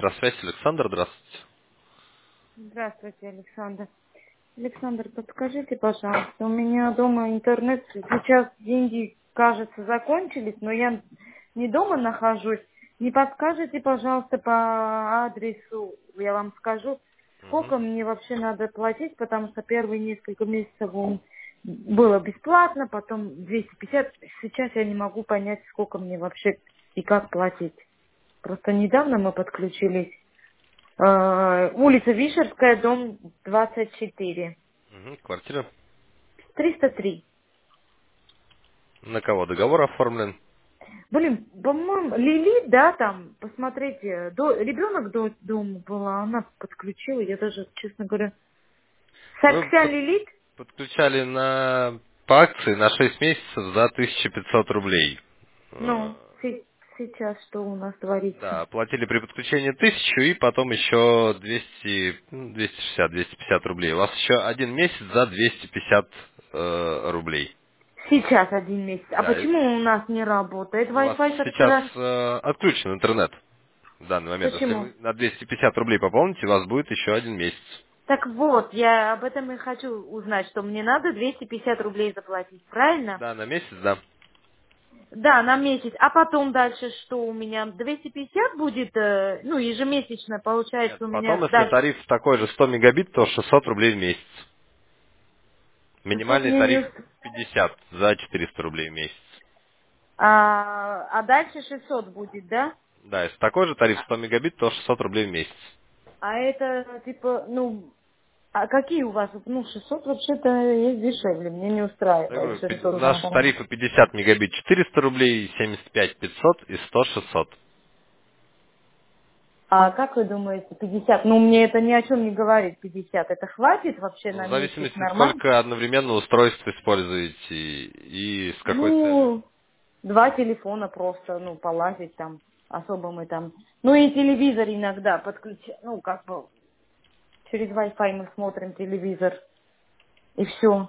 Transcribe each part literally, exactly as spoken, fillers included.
Электросвязь, Александр, здравствуйте. Здравствуйте, Александр. Александр, подскажите, пожалуйста, у меня дома интернет, сейчас деньги, кажется, закончились, но я не дома нахожусь. Не подскажете, пожалуйста, по адресу, я вам скажу, Мгм. сколько мне вообще надо платить, потому что первые несколько месяцев он было бесплатно, потом двести пятьдесят. Сейчас я не могу понять, сколько мне вообще и как платить. Просто недавно мы подключились. Э, улица Вишерская, дом двадцать четыре. Мгм. Квартира. триста три. На кого договор оформлен? Блин, по-моему, Лили, да, там, посмотрите, до, ребенок до дома была, она подключила, я даже, честно говоря, Вы Сарксян под- Лилит, подключали на по акции на шесть месяцев за тысячу пятьсот рублей. Э, ну, се- сейчас что у нас творится? Да, платили при подключении тысячу и потом еще двести, ну, двести шестьдесят, двести пятьдесят рублей. У вас еще один месяц за двести пятьдесят э, рублей. Сейчас один месяц. А Да, и почему у нас не работает у вас Wi-Fi со сейчас вчера? э, отключен интернет в данный момент. Если Почему? вы на двести пятьдесят рублей пополните, у вас будет еще один месяц. Так вот, я об этом и хочу узнать, что мне надо двести пятьдесят рублей заплатить, правильно? Да, на месяц, да. Да, на месяц. А потом дальше что у меня? двести пятьдесят будет, э, ну, ежемесячно Нет, получается у потом, меня если дальше. тариф такой же сто мегабит, то шестьсот рублей в месяц. шестьсот Минимальный мне не... тариф уст- пятьдесят за четыреста рублей в месяц. А, а дальше шестьсот будет, да? Да, если такой же тариф сто мегабит, то шестьсот рублей в месяц. А это, типа, ну, а какие у вас? Ну, шестьсот вообще-то есть дешевле. Мне не Я устраивает говорю, пи- шестьсот наши рублей. тарифы пятьдесят мегабит четыреста рублей, семьдесят пять пятьсот и сто шестьсот. А как вы думаете, пятьдесят? Ну, мне это ни о чем не говорит, пятьдесят. Это хватит вообще Ну, на в месяц зависимости, нормально? сколько одновременно устройств используете и с какой целью. Ну, два телефона просто, ну, полазить там, особо мы там. Ну и телевизор иногда подключаем, ну, как бы через Wi-Fi мы смотрим телевизор, и все.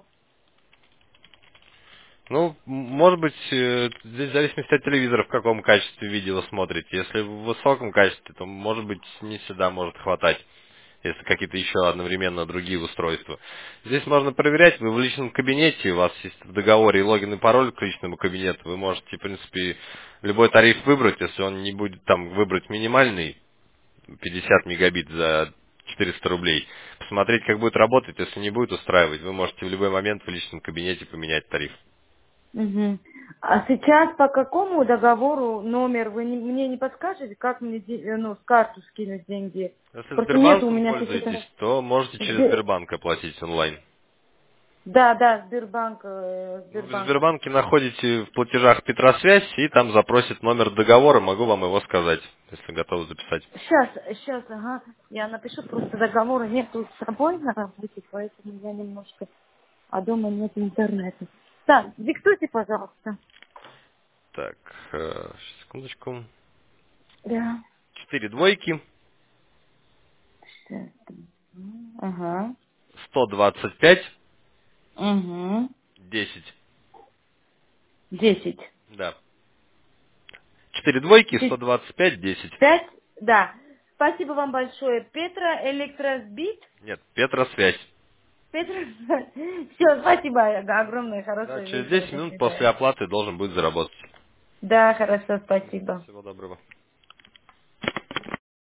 Ну, м- может быть, э, здесь в зависимости от телевизора, в каком качестве видео смотрите. Если в высоком качестве, то, может быть, не всегда может хватать, если какие-то еще одновременно другие устройства. Здесь можно проверять, вы в личном кабинете, у вас есть в договоре логин и пароль к личному кабинету, вы можете, в принципе, любой тариф выбрать, если он не будет там выбрать минимальный, пятьдесят мегабит за четыреста рублей. Посмотреть, как будет работать, если не будет устраивать, вы можете в любой момент в личном кабинете поменять тариф. Мгм. А сейчас по какому договору номер вы не- мне не подскажете, как мне де- э, ну, с карты скинуть деньги? Если Просто нет у Сбербанком меня каких-то... пользуетесь, то можете через Сбе- Сбербанк оплатить онлайн. Да, да, Сбербанк, э, Ну, в Сбербанк. Сбербанке находите в платежах Петросвязь, и там запросит номер договора, могу вам его сказать, если готовы записать. Сейчас, сейчас, ага, я напишу, просто договора нету с собой на работе, поэтому я немножко, а дома нет интернета. Так, диктуйте, пожалуйста. Так, э, секундочку. Да. Четыре двойки, Сейчас. Ага. сто двадцать пять, Угу. десять. Десять. Да. Четыре двойки, сто Пи- двадцать пять, десять. Пять? Да. Спасибо вам большое. Петра Электросбит. Нет, Петросвязь. Петра. Все, спасибо огромное, Да, хорошего через вечера, десять до минут после свидания. оплаты должен будет заработать. Да, хорошо, Мгм. спасибо. Всего доброго.